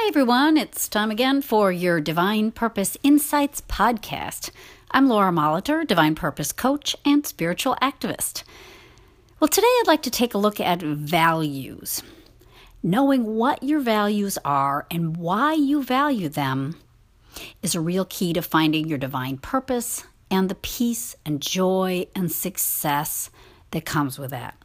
Hi, everyone. It's time again for your Divine Purpose Insights podcast. I'm Laura Molitor, Divine Purpose Coach and Spiritual Activist. Well, today I'd like to take a look at values. Knowing what your values are and why you value them is a real key to finding your divine purpose and the peace and joy and success that comes with that.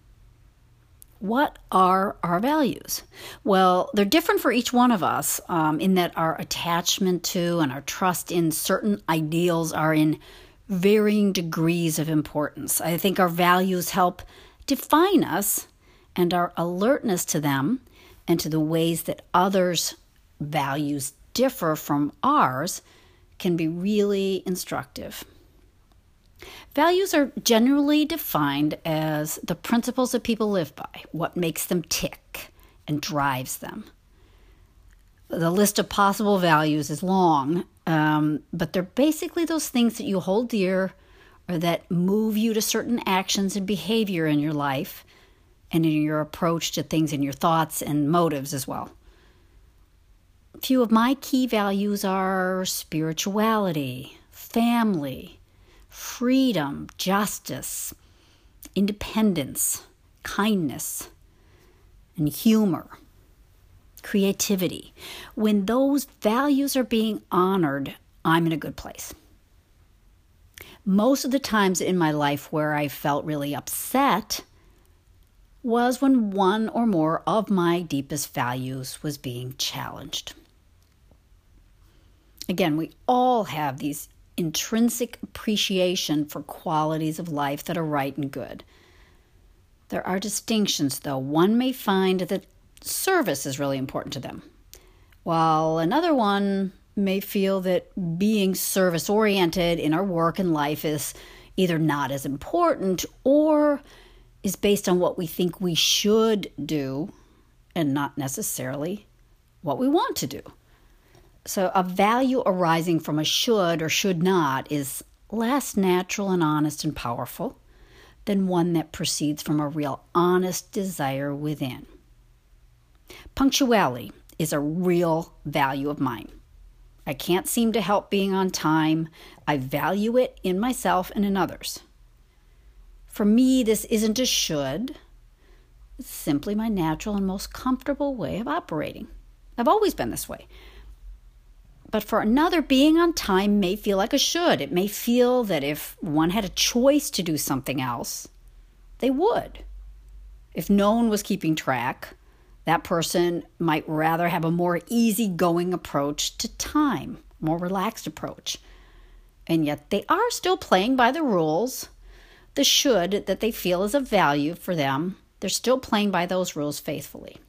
What are our values? Well, they're different for each one of us in that our attachment to and our trust in certain ideals are in varying degrees of importance. I think our values help define us, and our alertness to them and to the ways that others' values differ from ours can be really instructive. Values are generally defined as the principles that people live by, what makes them tick and drives them. The list of possible values is long, but they're basically those things that you hold dear or that move you to certain actions and behavior in your life and in your approach to things and your thoughts and motives as well. A few of my key values are spirituality, family, freedom, justice, independence, kindness, and humor, creativity. When those values are being honored, I'm in a good place. Most of the times in my life where I felt really upset was when one or more of my deepest values was being challenged. Again, we all have these intrinsic appreciation for qualities of life that are right and good. There are distinctions, though. One may find that service is really important to them, while another one may feel that being service-oriented in our work and life is either not as important or is based on what we think we should do and not necessarily what we want to do. So a value arising from a should or should not is less natural and honest and powerful than one that proceeds from a real honest desire within. Punctuality is a real value of mine. I can't seem to help being on time. I value it in myself and in others. For me, this isn't a should. It's simply my natural and most comfortable way of operating. I've always been this way. But for another, being on time may feel like a should. It may feel that if one had a choice to do something else, they would. If no one was keeping track, that person might rather have a more easygoing approach to time, more relaxed approach. And yet they are still playing by the rules. The should that they feel is of value for them, they're still playing by those rules faithfully.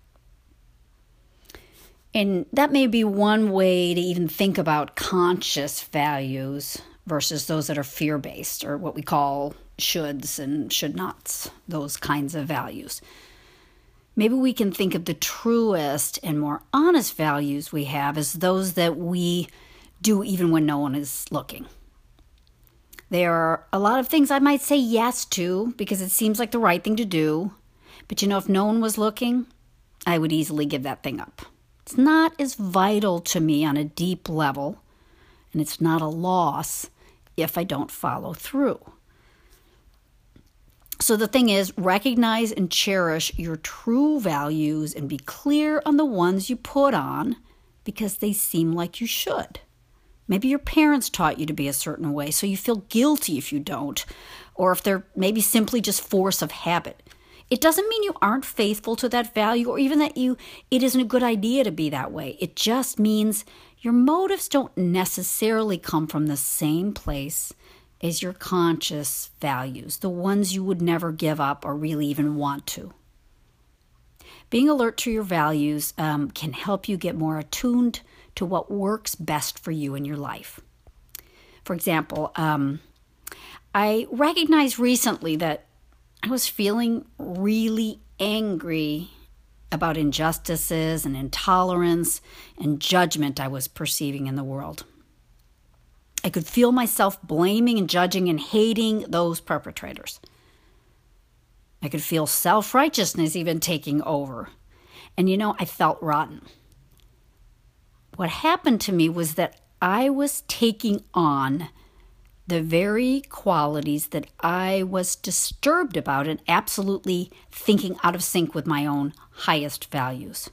And that may be one way to even think about conscious values versus those that are fear-based, or what we call shoulds and should-nots, those kinds of values. Maybe we can think of the truest and more honest values we have as those that we do even when no one is looking. There are a lot of things I might say yes to because it seems like the right thing to do, but if no one was looking, I would easily give that thing up. It's not as vital to me on a deep level, and it's not a loss if I don't follow through. So the thing is, recognize and cherish your true values and be clear on the ones you put on because they seem like you should. Maybe your parents taught you to be a certain way, so you feel guilty if you don't, or if they're maybe simply just force of habit. It doesn't mean you aren't faithful to that value or even that it isn't a good idea to be that way. It just means your motives don't necessarily come from the same place as your conscious values, the ones you would never give up or really even want to. Being alert to your values can help you get more attuned to what works best for you in your life. For example, I recognized recently that I was feeling really angry about injustices and intolerance and judgment I was perceiving in the world. I could feel myself blaming and judging and hating those perpetrators. I could feel self-righteousness even taking over. And I felt rotten. what happened to me was that I was taking on the very qualities that I was disturbed about and absolutely thinking out of sync with my own highest values.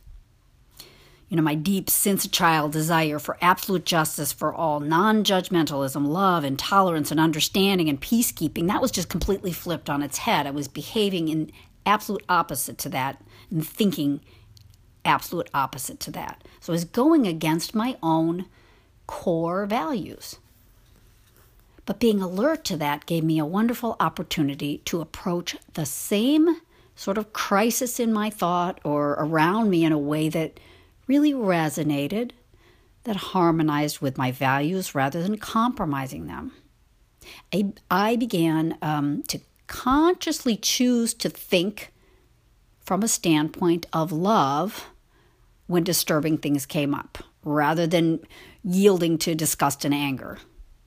My deep since a child desire for absolute justice for all, non-judgmentalism, love and tolerance and understanding and peacekeeping, that was just completely flipped on its head. I was behaving in absolute opposite to that and thinking absolute opposite to that. So I was going against my own core values. But being alert to that gave me a wonderful opportunity to approach the same sort of crisis in my thought or around me in a way that really resonated, that harmonized with my values rather than compromising them. I began to consciously choose to think from a standpoint of love when disturbing things came up, rather than yielding to disgust and anger.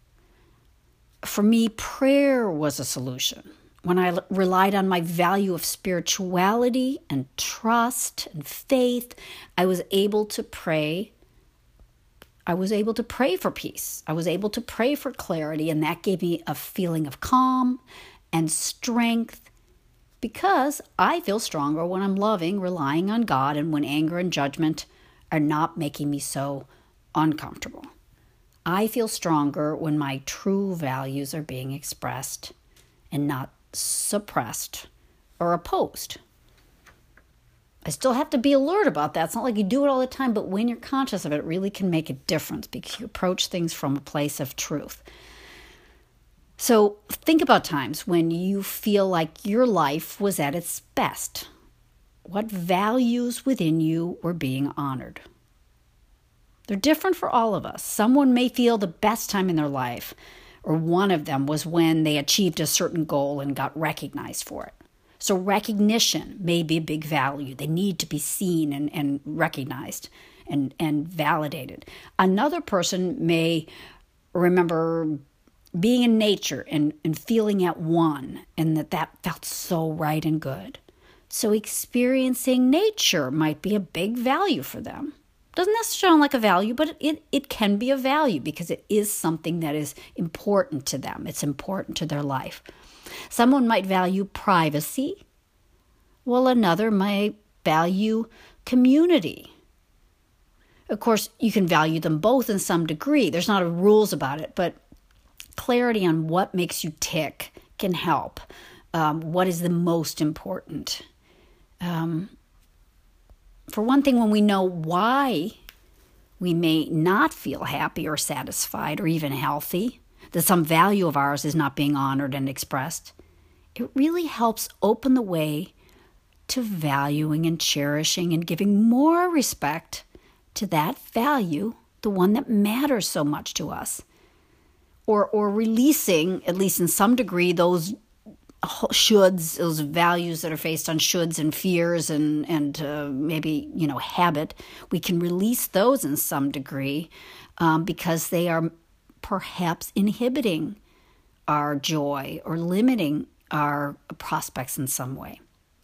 For me, prayer was a solution. When I relied on my value of spirituality and trust and faith, I was able to pray. I was able to pray for peace. I was able to pray for clarity, and that gave me a feeling of calm and strength, because I feel stronger when I'm loving, relying on God, and when anger and judgment are not making me so uncomfortable. I feel stronger when my true values are being expressed and not suppressed or opposed. I still have to be alert about that. It's not like you do it all the time, but when you're conscious of it, it really can make a difference because you approach things from a place of truth. So think about times when you feel like your life was at its best. What values within you were being honored? They're different for all of us. Someone may feel the best time in their life, or one of them was when they achieved a certain goal and got recognized for it. So recognition may be a big value. They need to be seen and recognized and validated. Another person may remember being in nature and feeling at one, and that felt so right and good. So experiencing nature might be a big value for them. Doesn't necessarily sound like a value, but it can be a value because it is something that is important to them. It's important to their life. Someone might value privacy, while another might value community. Of course, you can value them both in some degree. There's not rules about it, but clarity on what makes you tick can help. What is the most important? For one thing, when we know why we may not feel happy or satisfied or even healthy, that some value of ours is not being honored and expressed, it really helps open the way to valuing and cherishing and giving more respect to that value, the one that matters so much to us. Or releasing, at least in some degree, those shoulds, those values that are based on shoulds and fears and maybe, habit. We can release those in some degree because they are perhaps inhibiting our joy or limiting our prospects in some way.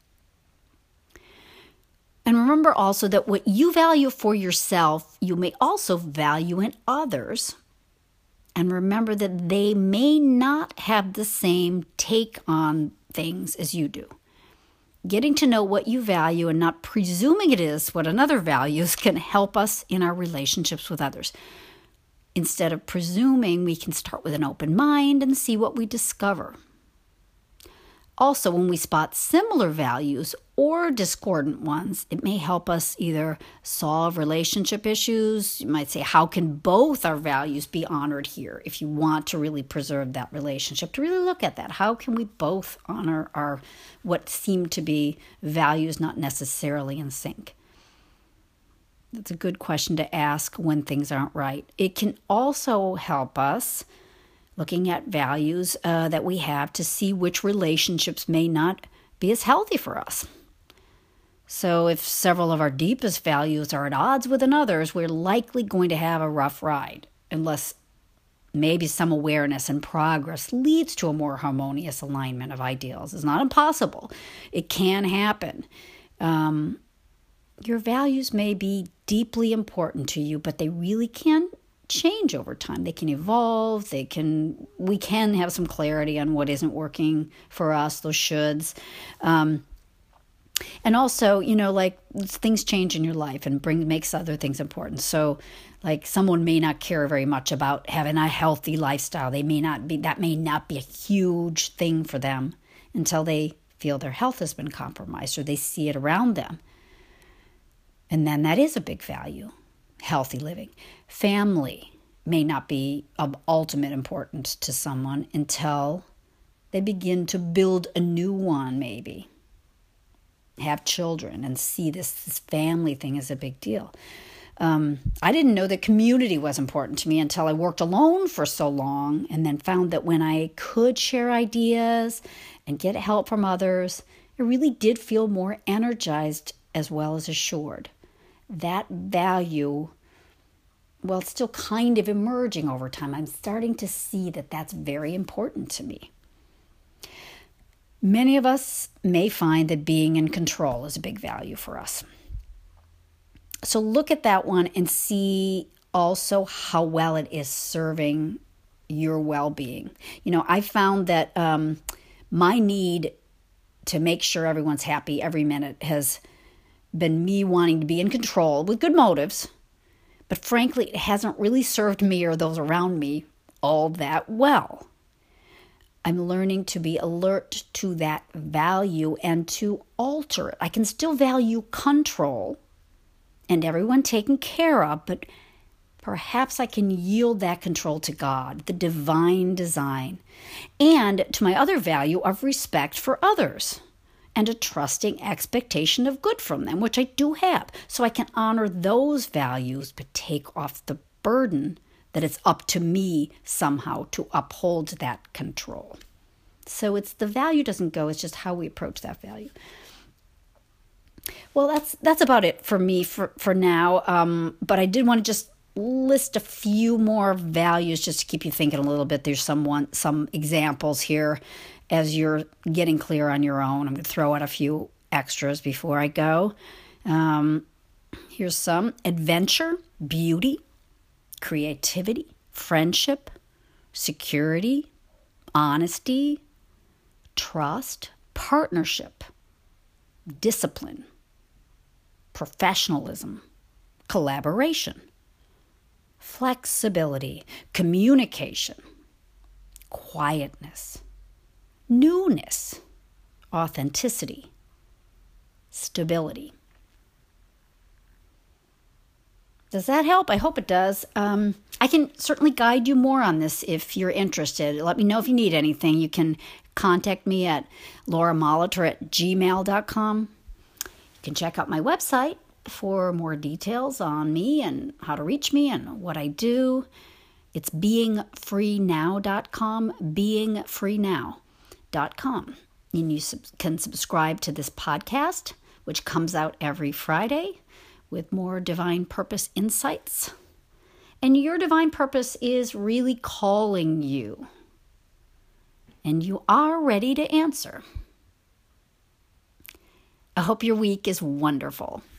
And remember also that what you value for yourself, you may also value in others. And remember that they may not have the same take on things as you do. Getting to know what you value and not presuming it is what another values can help us in our relationships with others. Instead of presuming, we can start with an open mind and see what we discover. Also, when we spot similar values or discordant ones, it may help us either solve relationship issues. You might say, how can both our values be honored here? If you want to really preserve that relationship, to really look at that. How can we both honor our what seem to be values not necessarily in sync? That's a good question to ask when things aren't right. It can also help us looking at values that we have to see which relationships may not be as healthy for us. So if several of our deepest values are at odds with another's, we're likely going to have a rough ride, unless maybe some awareness and progress leads to a more harmonious alignment of ideals. It's not impossible. It can happen. Your values may be deeply important to you, but they really can change over time. They can evolve. We can have some clarity on what isn't working for us, those shoulds. And also, like things change in your life and makes other things important. So like someone may not care very much about having a healthy lifestyle. That may not be a huge thing for them until they feel their health has been compromised or they see it around them. And then that is a big value, healthy living. Family may not be of ultimate importance to someone until they begin to build a new one, maybe. Have children and see this family thing as a big deal. I didn't know that community was important to me until I worked alone for so long and then found that when I could share ideas and get help from others, I really did feel more energized as well as assured. That value, well, it's still kind of emerging over time. I'm starting to see that that's very important to me. Many of us may find that being in control is a big value for us. So look at that one and see also how well it is serving your well-being. I found that my need to make sure everyone's happy every minute has been me wanting to be in control with good motives. But frankly, it hasn't really served me or those around me all that well. I'm learning to be alert to that value and to alter it. I can still value control and everyone taken care of, but perhaps I can yield that control to God, the divine design, and to my other value of respect for others and a trusting expectation of good from them, which I do have. So I can honor those values, but take off the burden that it's up to me somehow to uphold that control. So it's the value doesn't go, it's just how we approach that value. Well, that's about it for me for now. But I did want to just list a few more values just to keep you thinking a little bit. There's some examples here as you're getting clear on your own. I'm going to throw out a few extras before I go. Here's some: adventure, beauty, creativity, friendship, security, honesty, trust, partnership, discipline, professionalism, collaboration, flexibility, communication, quietness, newness, authenticity, stability. Does that help? I hope it does. I can certainly guide you more on this if you're interested. Let me know if you need anything. You can contact me at lauramolitor@gmail.com. You can check out my website for more details on me and how to reach me and what I do. It's beingfreenow.com, beingfreenow.com. And you can subscribe to this podcast, which comes out every Friday with more divine purpose insights. And your divine purpose is really calling you. And you are ready to answer. I hope your week is wonderful.